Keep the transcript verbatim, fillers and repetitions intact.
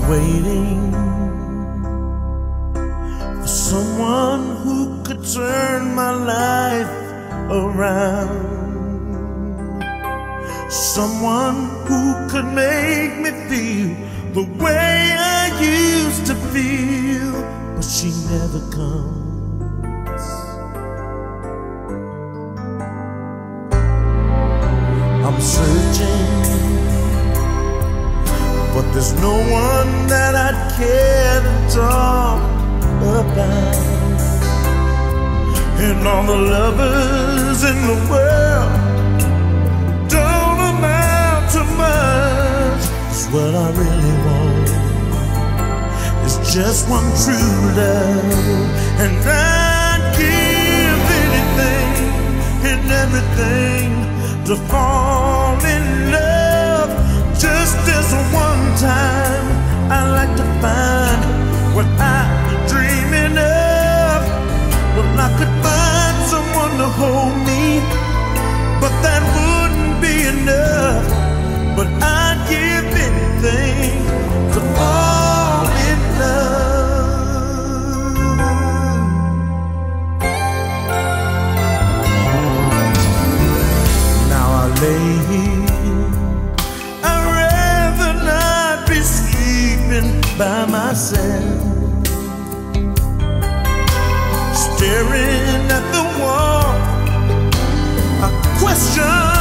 waiting for someone who could turn my life around, someone who could make me feel the way I used to feel, but she never comes. I'm searching, but there's no one that I'd care to talk about. And all the lovers in the world don't amount to much. 'Cause what I really want is just one true love, and I'd give anything and everything to fall in love. Just this one time, I like to find what I've been dreaming of. Well, I could find someone to hold me, but that wouldn't be enough. But I'd give anything to fall in love. Now I lay here, I'd rather not be sleeping by myself, staring at the wall. I question